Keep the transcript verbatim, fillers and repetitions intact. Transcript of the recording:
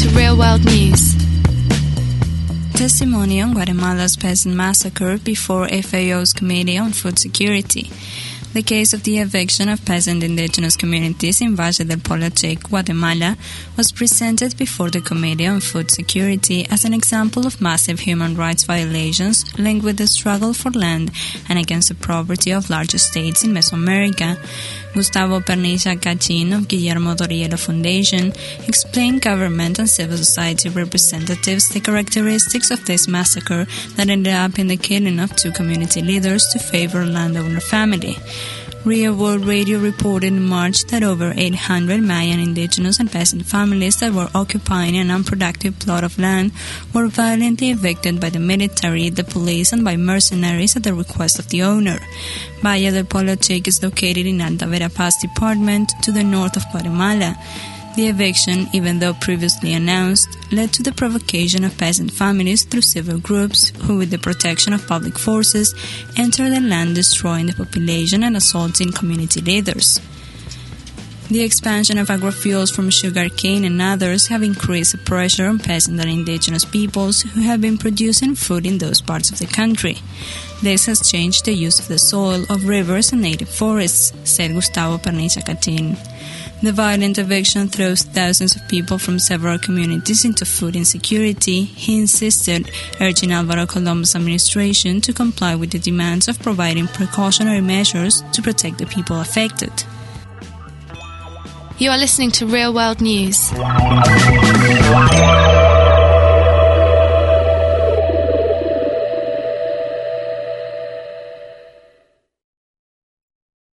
to Real World News. Testimony on Guatemala's peasant massacre before F A O's Committee on Food Security. The case of the eviction of peasant indigenous communities in Valle del Polochic, Guatemala, was presented before the Committee on Food Security as an example of massive human rights violations linked with the struggle for land and against the property of large estates in Mesoamerica. Gustavo Pernilla Cachin of Guillermo Dorielo Foundation explained government and civil society representatives the characteristics of this massacre that ended up in the killing of two community leaders to favor landowner family. Real World Radio reported in March that over eight hundred Mayan indigenous and peasant families that were occupying an unproductive plot of land were violently evicted by the military, the police, and by mercenaries at the request of the owner. Valle del Polochic is located in Alta Verapaz Department to the north of Guatemala. The eviction, even though previously announced, led to the provocation of peasant families through civil groups who, with the protection of public forces, entered the land destroying the population and assaulting community leaders. The expansion of agrofuels from sugarcane and others have increased the pressure on peasant and indigenous peoples who have been producing food in those parts of the country. This has changed the use of the soil, of rivers and native forests, said Gustavo Pernilla Cachin. The violent eviction throws thousands of people from several communities into food insecurity, he insisted, urging Alvaro Colombo's administration to comply with the demands of providing precautionary measures to protect the people affected. You are listening to Real World News.